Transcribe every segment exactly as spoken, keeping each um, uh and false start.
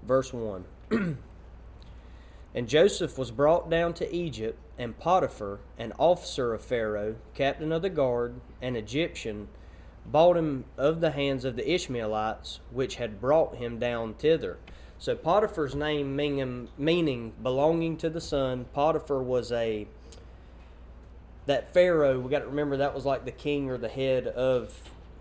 verse one. And Joseph was brought down to Egypt, and Potiphar, an officer of Pharaoh, captain of the guard, an Egyptian, bought him of the hands of the Ishmaelites, which had brought him down thither. So Potiphar's name meaning, meaning belonging to the son. Potiphar was a, that Pharaoh, we got to remember that was like the king or the head of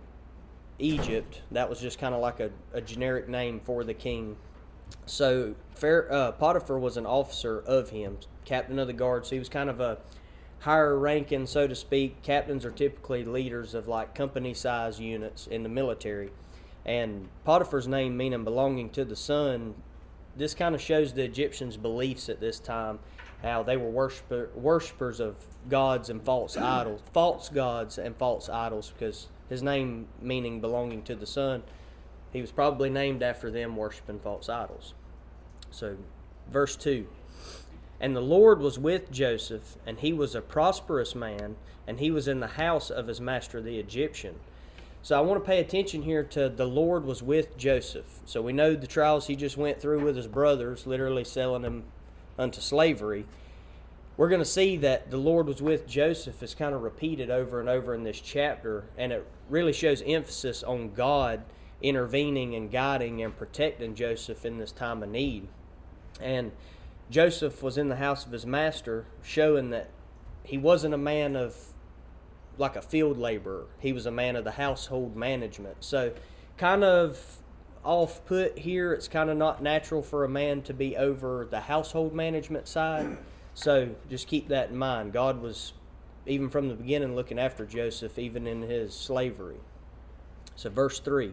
Egypt. That was just kind of like a, a generic name for the king. So uh, Potiphar was an officer of him, captain of the guard. So he was kind of a higher ranking, so to speak. Captains are typically leaders of like company size units in the military. And Potiphar's name meaning belonging to the son, this kind of shows the Egyptians' beliefs at this time, how they were worshiper, worshipers of gods and false idols, false gods and false idols, because his name meaning belonging to the son, he was probably named after them worshiping false idols. So, verse two. And the Lord was with Joseph, and he was a prosperous man, and he was in the house of his master the Egyptian. So I want to pay attention here to the Lord was with Joseph. So we know the trials he just went through with his brothers, literally selling him unto slavery. We're going to see that the Lord was with Joseph is kind of repeated over and over in this chapter, and it really shows emphasis on God intervening and guiding and protecting Joseph in this time of need. And Joseph was in the house of his master, showing that he wasn't a man of like a field laborer. He was a man of the household management. So kind of off put here, it's kind of not natural for a man to be over the household management side. So just keep that in mind. God was, even from the beginning, looking after Joseph, even in his slavery. So verse three.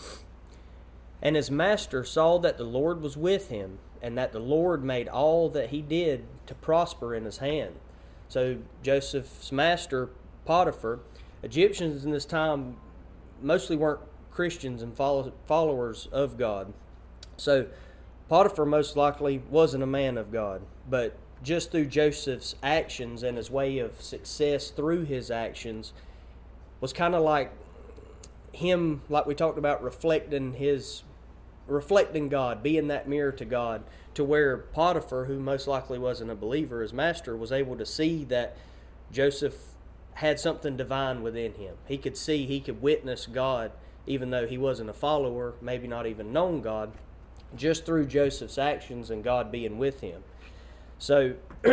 And his master saw that the Lord was with him, and that the Lord made all that he did to prosper in his hand. So Joseph's master, Potiphar, Egyptians in this time mostly weren't Christians and follow, followers of God. So Potiphar most likely wasn't a man of God, but just through Joseph's actions and his way of success through his actions was kind of like him, like we talked about, reflecting his reflecting God, being that mirror to God, to where Potiphar, who most likely wasn't a believer, his master, was able to see that Joseph had something divine within him. He could see, he could witness God, even though he wasn't a follower, maybe not even known God, just through Joseph's actions and God being with him. So,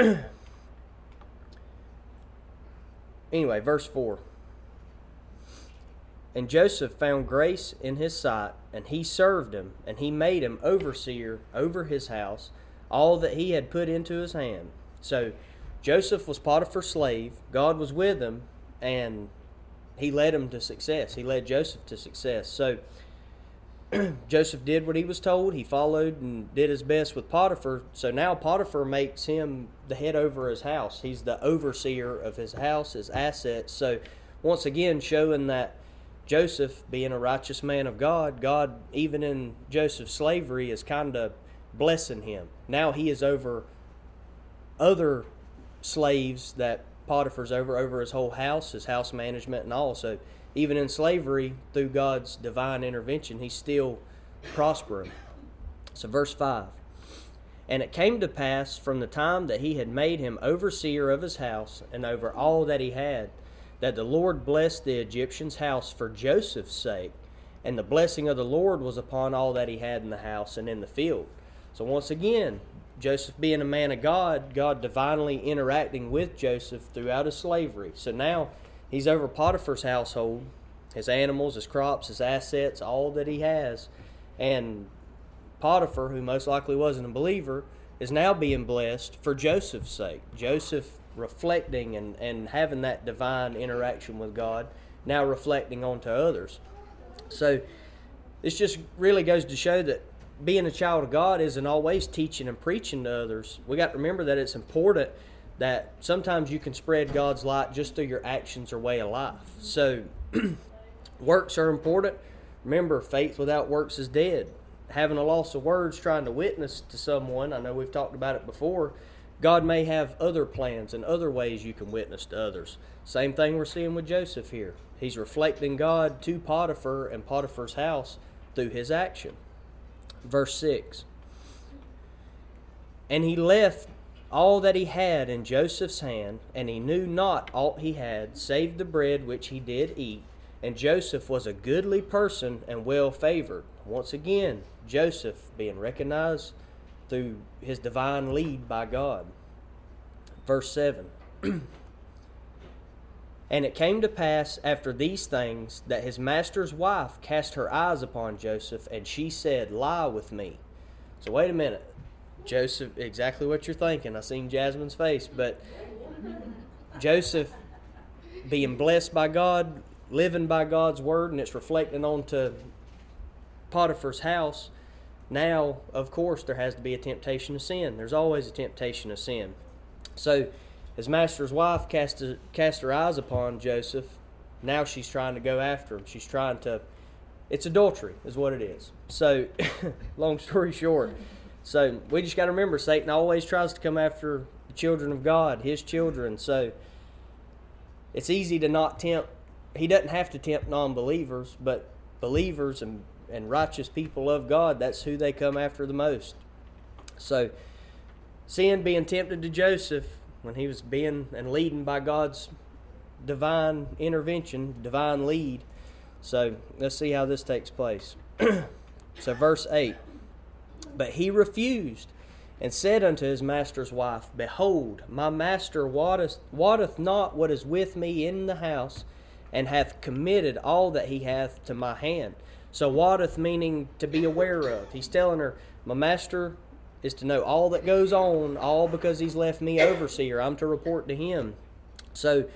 anyway, verse four. And Joseph found grace in his sight, and he served him, and he made him overseer over his house, all that he had put into his hand. So Joseph was Potiphar's slave. God was with him, and he led him to success. He led Joseph to success. So Joseph did what he was told. He followed and did his best with Potiphar. So now Potiphar makes him the head over his house. He's the overseer of his house, his assets. So once again, showing that Joseph, being a righteous man of God, God, even in Joseph's slavery, is kind of blessing him. Now he is over other slaves that Potiphar's over, over his whole house, his house management and all. So even in slavery, through God's divine intervention, he's still prospering. So verse five. And it came to pass from the time that he had made him overseer of his house and over all that he had, that the Lord blessed the Egyptian's house for Joseph's sake, and the blessing of the Lord was upon all that he had in the house and in the field. So once again, Joseph being a man of God, God divinely interacting with Joseph throughout his slavery. So now he's over Potiphar's household, his animals, his crops, his assets, all that he has. And Potiphar, who most likely wasn't a believer, is now being blessed for Joseph's sake. Joseph reflecting and, and having that divine interaction with God, now reflecting onto others. So this just really goes to show that being a child of God isn't always teaching and preaching to others. We got to remember that it's important that sometimes you can spread God's light just through your actions or way of life. So works are important. Remember, faith without works is dead. Having a loss of words, trying to witness to someone, I know we've talked about it before, God may have other plans and other ways you can witness to others. Same thing we're seeing with Joseph here. He's reflecting God to Potiphar and Potiphar's house through his action. Verse six. And he left all that he had in Joseph's hand, and he knew not aught he had, save the bread which he did eat. And Joseph was a goodly person and well favored. Once again, Joseph being recognized through his divine lead by God. Verse seven. And it came to pass after these things that his master's wife cast her eyes upon Joseph, and she said, Lie with me. So wait a minute. Joseph, exactly what you're thinking. I seen Jasmine's face. But Joseph, being blessed by God, living by God's word, and it's reflecting onto Potiphar's house. Now, of course, there has to be a temptation to sin. There's always a temptation to sin. So his master's wife cast, cast her eyes upon Joseph. Now she's trying to go after him. She's trying to... It's adultery is what it is. So, long story short. So, we just got to remember, Satan always tries to come after the children of God, his children. So, it's easy to not tempt. He doesn't have to tempt non-believers, but believers and, and righteous people of God, that's who they come after the most. So, sin being tempted to Joseph when he was being and leading by God's divine intervention, divine lead. So, let's see how this takes place. So, verse eight. But he refused, and said unto his master's wife, Behold, my master wotteth, wotteth not what is with me in the house, and hath committed all that he hath to my hand. So wotteth meaning to be aware of. He's telling her, my master is to know all that goes on, all because he's left me overseer. I'm to report to him. So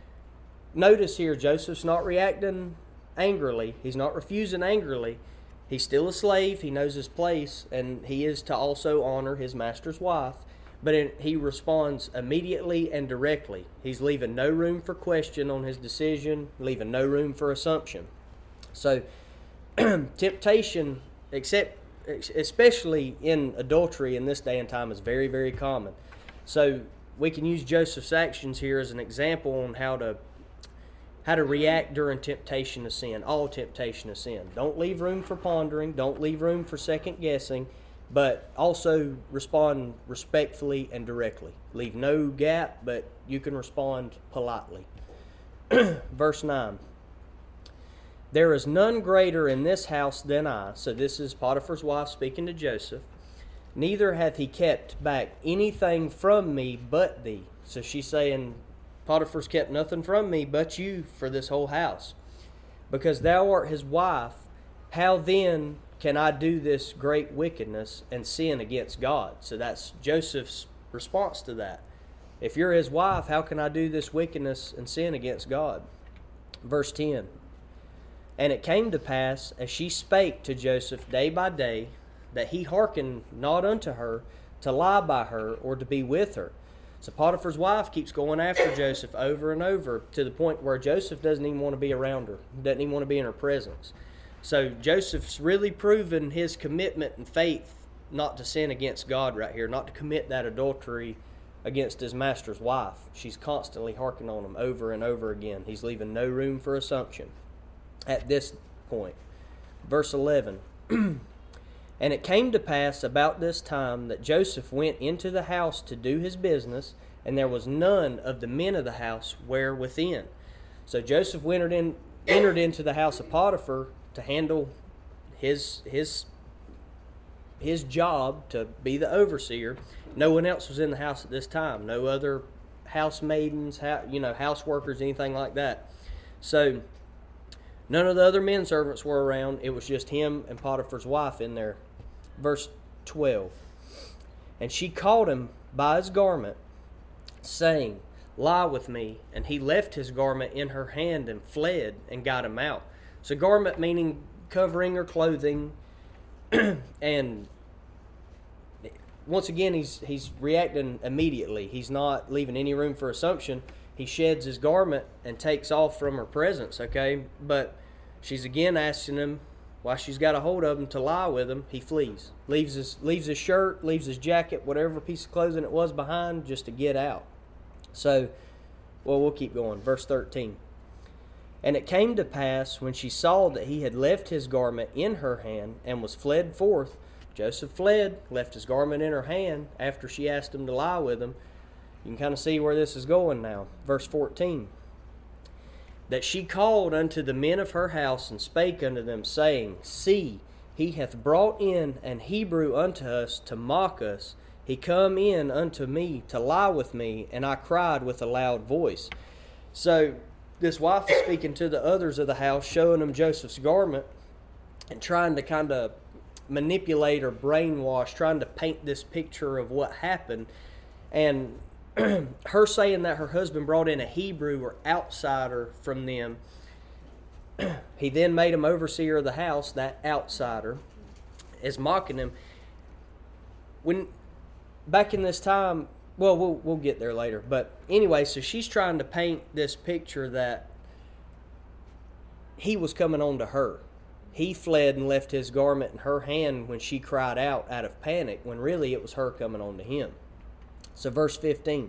notice here, Joseph's not reacting angrily. He's not refusing angrily. He's still a slave. He knows his place, and he is to also honor his master's wife. But he responds immediately and directly. He's leaving no room for question on his decision, leaving no room for assumption. So, temptation, except especially in adultery in this day and time, is very, very common. So, we can use Joseph's actions here as an example on how to how to react during temptation to sin, all temptation to sin. Don't leave room for pondering. Don't leave room for second guessing. But also respond respectfully and directly. Leave no gap, but you can respond politely. Verse nine. There is none greater in this house than I. So this is Potiphar's wife speaking to Joseph. Neither hath he kept back anything from me but thee. So she's saying, Potiphar's kept nothing from me but you for this whole house. Because thou art his wife, how then can I do this great wickedness and sin against God? So that's Joseph's response to that. If you're his wife, how can I do this wickedness and sin against God? Verse ten. And it came to pass, as she spake to Joseph day by day, that he hearkened not unto her to lie by her or to be with her. So Potiphar's wife keeps going after Joseph over and over to the point where Joseph doesn't even want to be around her, doesn't even want to be in her presence. So Joseph's really proven his commitment and faith not to sin against God right here, not to commit that adultery against his master's wife. She's constantly harking on him over and over again. He's leaving no room for assumption at this point. Verse eleven. And it came to pass about this time that Joseph went into the house to do his business, and there was none of the men of the house where within. So Joseph entered in, entered into the house of Potiphar to handle his his his job to be the overseer. No one else was in the house at this time. No other housemaidens, you know, house workers, anything like that. So none of the other men servants were around. It was just him and Potiphar's wife in there. Verse twelve. And she caught him by his garment, saying, Lie with me. And he left his garment in her hand and fled and got him out. So garment meaning covering or clothing. And once again, he's he's reacting immediately. He's not leaving any room for assumption. He sheds his garment and takes off from her presence, okay? But she's again asking him, while she's got a hold of him to lie with him, he flees. Leaves his, leaves his shirt, leaves his jacket, whatever piece of clothing it was behind, just to get out. So, well, we'll keep going. Verse thirteen. And it came to pass, when she saw that he had left his garment in her hand and was fled forth, Joseph fled, left his garment in her hand after she asked him to lie with him. You can kind of see where this is going now. Verse fourteen. That she called unto the men of her house, and spake unto them, saying, See, he hath brought in an Hebrew unto us to mock us. He come in unto me to lie with me, and I cried with a loud voice. So this wife is speaking to the others of the house, showing them Joseph's garment, and trying to kind of manipulate or brainwash, trying to paint this picture of what happened. And her saying that her husband brought in a Hebrew or outsider from them, he then made him overseer of the house. That outsider is mocking him. When back in this time, well, we'll we'll get there later. But anyway, so she's trying to paint this picture that he was coming on to her. He fled and left his garment in her hand when she cried out out of panic, when really it was her coming on to him. So verse fifteen.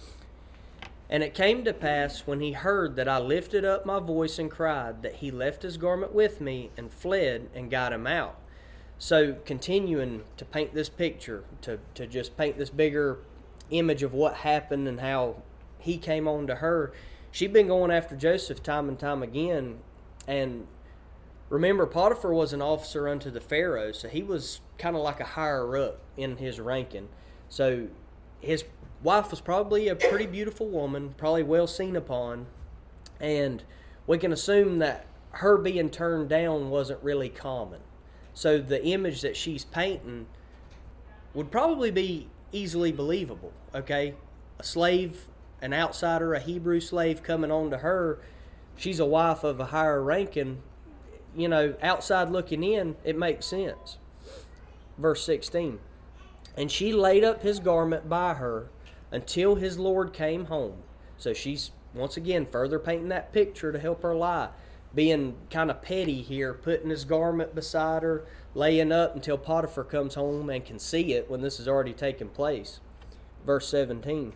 And it came to pass, when he heard that I lifted up my voice and cried, that he left his garment with me and fled and got him out. So continuing to paint this picture, to, to just paint this bigger image of what happened and how he came on to her. She'd been going after Joseph time and time again. And remember, Potiphar was an officer unto the Pharaoh, so he was kind of like a higher up in his ranking. So his wife was probably a pretty beautiful woman, probably well seen upon, and we can assume that her being turned down wasn't really common. So the image that she's painting would probably be easily believable, okay? A slave, an outsider, a Hebrew slave coming on to her, she's a wife of a higher ranking, you know, outside looking in, it makes sense. Verse sixteen. And she laid up his garment by her until his Lord came home. So she's, once again, further painting that picture to help her lie. Being kind of petty here, putting his garment beside her, laying up until Potiphar comes home and can see it when this has already taken place. Verse seventeen.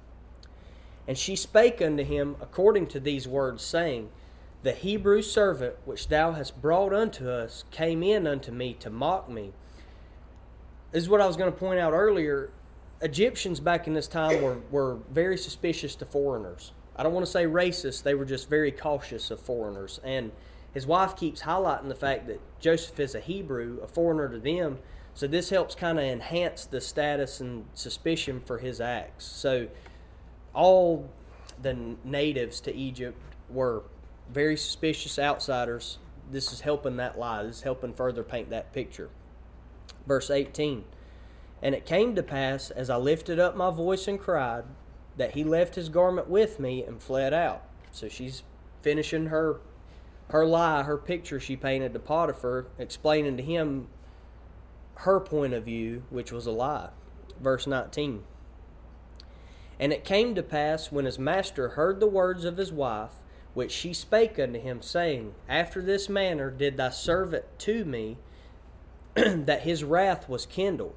And she spake unto him according to these words, saying, The Hebrew servant which thou hast brought unto us came in unto me to mock me. This is what I was going to point out earlier. Egyptians back in this time were, were very suspicious to foreigners. I don't want to say racist, they were just very cautious of foreigners. And his wife keeps highlighting the fact that Joseph is a Hebrew, a foreigner to them, so this helps kind of enhance the status and suspicion for his acts. So all the natives to Egypt were very suspicious outsiders. This is helping that lie. This is helping further paint that picture. Verse eighteen. And it came to pass, as I lifted up my voice and cried, that he left his garment with me and fled out. So she's finishing her her lie, her picture she painted to Potiphar, explaining to him her point of view, which was a lie. Verse nineteen. And it came to pass, when his master heard the words of his wife, which she spake unto him, saying, After this manner did thy servant to me, that his wrath was kindled.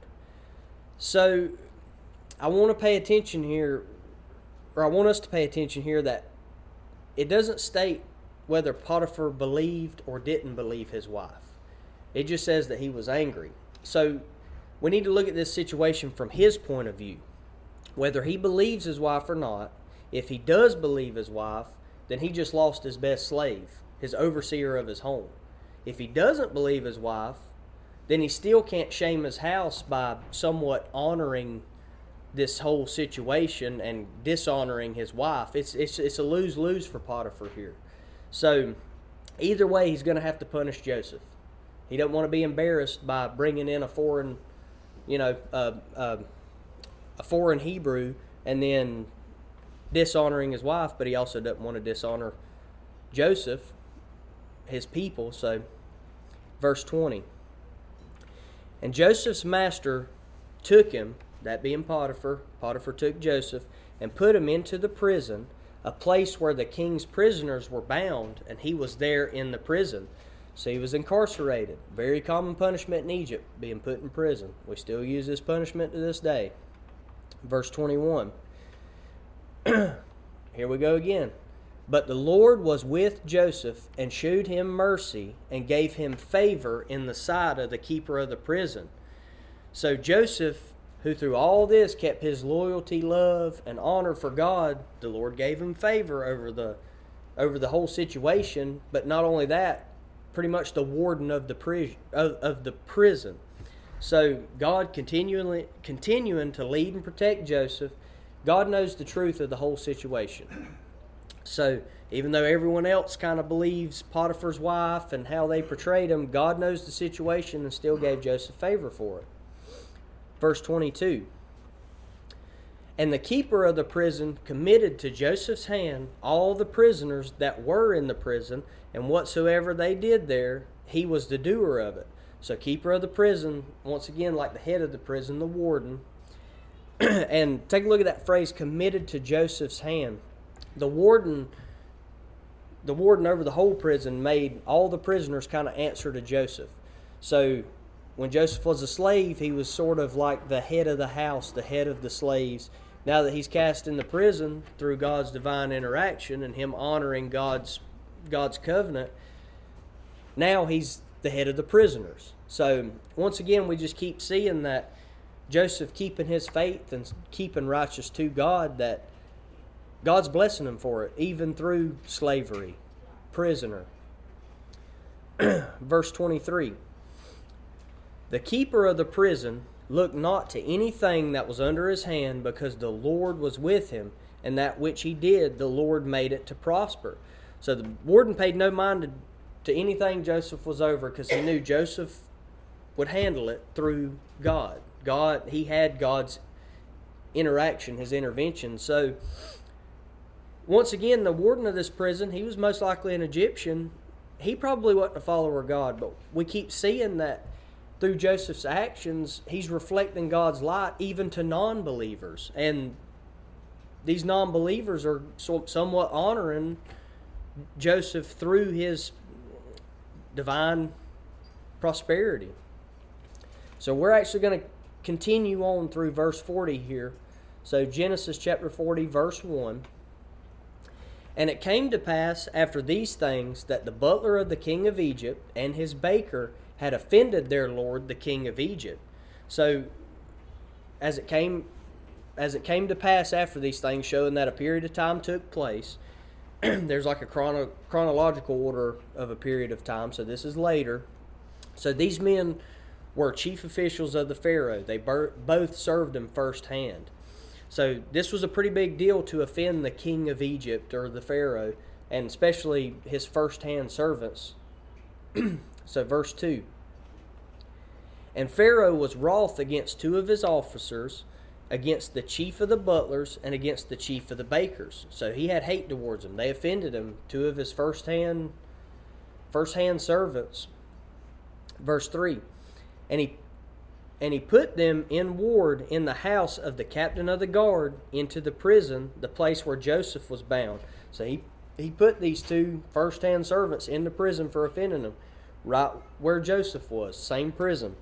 So I want to pay attention here, or I want us to pay attention here, that it doesn't state whether Potiphar believed or didn't believe his wife. It just says that he was angry. So we need to look at this situation from his point of view. Whether he believes his wife or not, if he does believe his wife, then he just lost his best slave, his overseer of his home. If he doesn't believe his wife, then he still can't shame his house by somewhat honoring this whole situation and dishonoring his wife. It's it's it's a lose-lose for Potiphar here. So either way, he's going to have to punish Joseph. He doesn't want to be embarrassed by bringing in a foreign, you know, uh, uh, a foreign Hebrew and then dishonoring his wife, but he also doesn't want to dishonor Joseph, his people. So verse twenty. And Joseph's master took him, that being Potiphar, Potiphar took Joseph, and put him into the prison, a place where the king's prisoners were bound, and he was there in the prison. So he was incarcerated. Very common punishment in Egypt, being put in prison. We still use this punishment to this day. Verse twenty-one. Here we go again. But the Lord was with Joseph, and shewed him mercy, and gave him favor in the sight of the keeper of the prison. So Joseph, who through all this kept his loyalty, love, and honor for God, the Lord gave him favor over the over the whole situation. But not only that, pretty much the warden of the prison of, of the prison. So God continually continuing to lead and protect Joseph. God knows the truth of the whole situation. So even though everyone else kind of believes Potiphar's wife and how they portrayed him, God knows the situation and still gave Joseph favor for it. Verse twenty-two. And the keeper of the prison committed to Joseph's hand all the prisoners that were in the prison, and whatsoever they did there, he was the doer of it. So keeper of the prison, once again, like the head of the prison, the warden. And take a look at that phrase, committed to Joseph's hand. The warden, the warden over the whole prison made all the prisoners kind of answer to Joseph. So when Joseph was a slave, he was sort of like the head of the house, the head of the slaves. Now that he's cast in the prison through God's divine interaction and him honoring God's God's covenant, now he's the head of the prisoners. So once again, we just keep seeing that Joseph keeping his faith and keeping righteous to God, that God's blessing him for it, even through slavery, prisoner. Verse twenty-three. The keeper of the prison looked not to anything that was under his hand, because the Lord was with him, and that which he did, the Lord made it to prosper. So the warden paid no mind to, to anything Joseph was over, because he knew Joseph would handle it through God. God, he had God's interaction, his intervention. So once again, the warden of this prison, he was most likely an Egyptian. He probably wasn't a follower of God, but we keep seeing that through Joseph's actions, he's reflecting God's light even to non-believers. And these non-believers are somewhat honoring Joseph through his divine prosperity. So we're actually going to continue on through verse forty here. So Genesis chapter forty, verse one. And it came to pass after these things that the butler of the king of Egypt and his baker had offended their lord the king of Egypt. So as it came as it came to pass after these things, showing that a period of time took place, there's like a chrono, chronological order of a period of time, so this is later. So these men were chief officials of the Pharaoh. They ber- both served him firsthand. So this was a pretty big deal to offend the king of Egypt, or the Pharaoh, and especially his first-hand servants. So verse two. And Pharaoh was wroth against two of his officers, against the chief of the butlers, and against the chief of the bakers. So he had hate towards them. They offended him, two of his first-hand, first-hand servants. Verse three. And he And he put them in ward in the house of the captain of the guard, into the prison, the place where Joseph was bound. So he, he put these two first-hand servants into prison for offending him, right where Joseph was, same prison.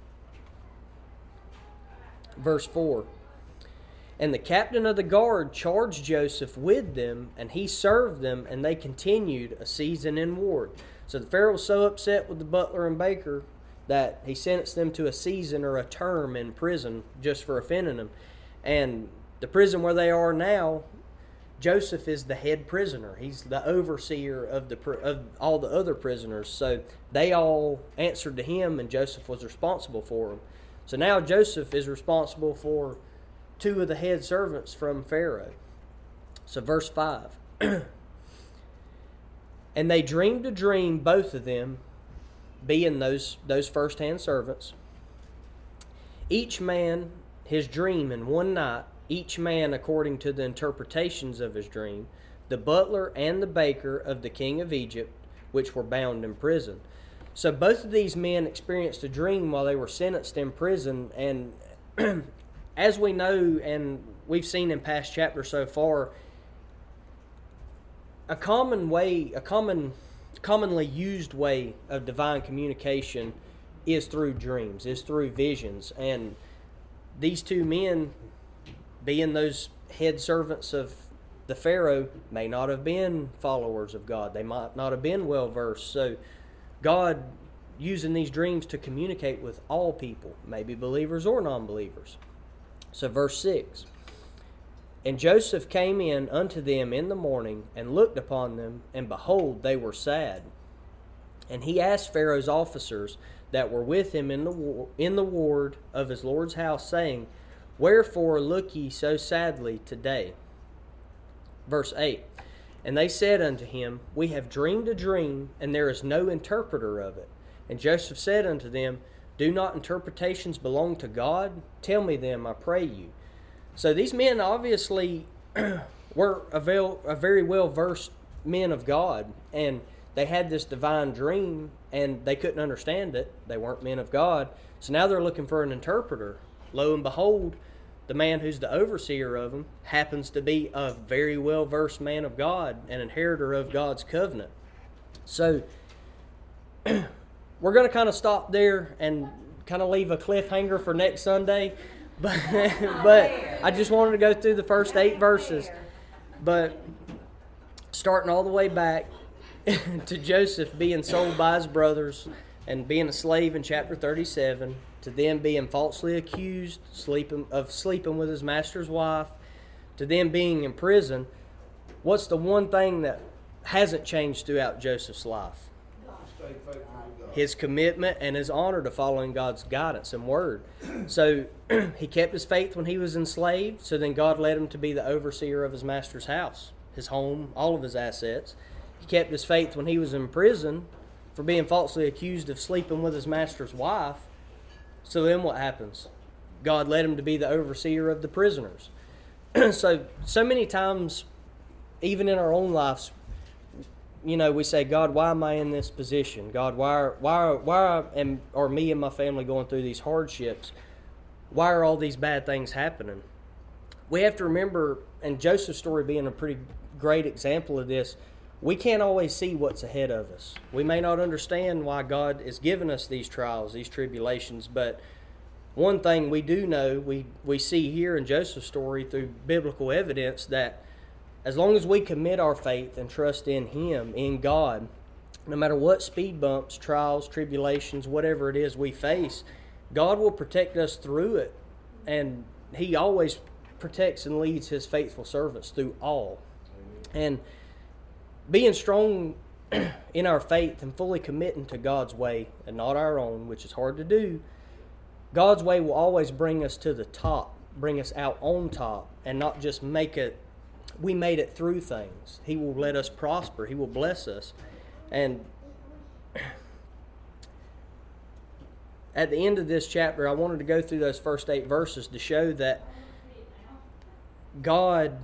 Verse four. And the captain of the guard charged Joseph with them, and he served them, and they continued a season in ward. So the Pharaoh was so upset with the butler and baker that he sentenced them to a season or a term in prison just for offending them. And the prison where they are now, Joseph is the head prisoner. He's the overseer of the of all the other prisoners. So they all answered to him, and Joseph was responsible for them. So now Joseph is responsible for two of the head servants from Pharaoh. So verse five. And they dreamed a dream, both of them, being those those first-hand servants, each man his dream in one night, each man according to the interpretations of his dream, the butler and the baker of the king of Egypt, which were bound in prison. So both of these men experienced a dream while they were sentenced in prison, and as we know and we've seen in past chapters so far, a common way, a common commonly used way of divine communication is through dreams, is through visions. And these two men, being those head servants of the Pharaoh, may not have been followers of God. They might not have been well versed. So God using these dreams to communicate with all people, maybe believers or non-believers. So verse six, and Joseph came in unto them in the morning, and looked upon them, and behold, they were sad. And he asked Pharaoh's officers that were with him in the war, in the ward of his Lord's house, saying, wherefore look ye so sadly today? Verse eight, and they said unto him, we have dreamed a dream, and there is no interpreter of it. And Joseph said unto them, do not interpretations belong to God? Tell me them, I pray you. So these men obviously were a, vel- a very well-versed men of God, and they had this divine dream, and they couldn't understand it. They weren't men of God. So now they're looking for an interpreter. Lo and behold, the man who's the overseer of them happens to be a very well-versed man of God, an inheritor of God's covenant. So we're going to kind of stop there and kind of leave a cliffhanger for next Sunday. But, but I just wanted to go through the first eight verses. But starting all the way back to Joseph being sold by his brothers and being a slave in chapter thirty-seven, to them being falsely accused sleeping of sleeping with his master's wife, to them being in prison, what's the one thing that hasn't changed throughout Joseph's life? His commitment and his honor to following God's guidance and word. So he kept his faith when he was enslaved, so then God led him to be the overseer of his master's house, his home, all of his assets. He kept his faith when he was in prison for being falsely accused of sleeping with his master's wife. So then what happens? God led him to be the overseer of the prisoners. so, so many times, even in our own lives, you know, we say, God, why am I in this position? God, why are, why are, why am, are me and my family going through these hardships? Why are all these bad things happening? We have to remember, and Joseph's story being a pretty great example of this, we can't always see what's ahead of us. We may not understand why God is giving us these trials, these tribulations, but one thing we do know, we, we see here in Joseph's story through biblical evidence, that as long as we commit our faith and trust in Him, in God, no matter what speed bumps, trials, tribulations, whatever it is we face, God will protect us through it. And He always protects and leads His faithful servants through all. And being strong in our faith and fully committing to God's way and not our own, which is hard to do, God's way will always bring us to the top, bring us out on top, and not just make it, we made it through things. He will let us prosper. He will bless us. And at the end of this chapter, I wanted to go through those first eight verses to show that God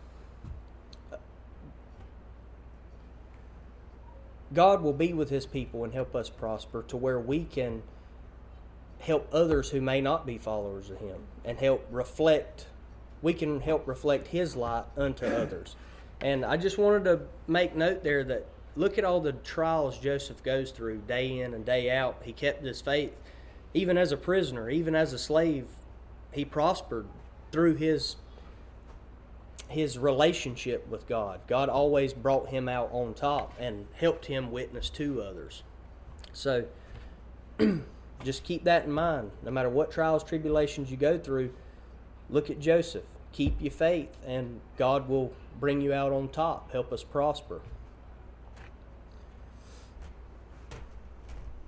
God will be with His people and help us prosper to where we can help others who may not be followers of Him and help reflect, we can help reflect His light unto others. And I just wanted to make note there that look at all the trials Joseph goes through day in and day out. He kept his faith. Even as a prisoner, even as a slave, he prospered through his his relationship with God. God always brought him out on top and helped him witness to others. So just keep that in mind. No matter what trials, tribulations you go through, look at Joseph. Keep your faith, and God will bring you out on top. Help us prosper.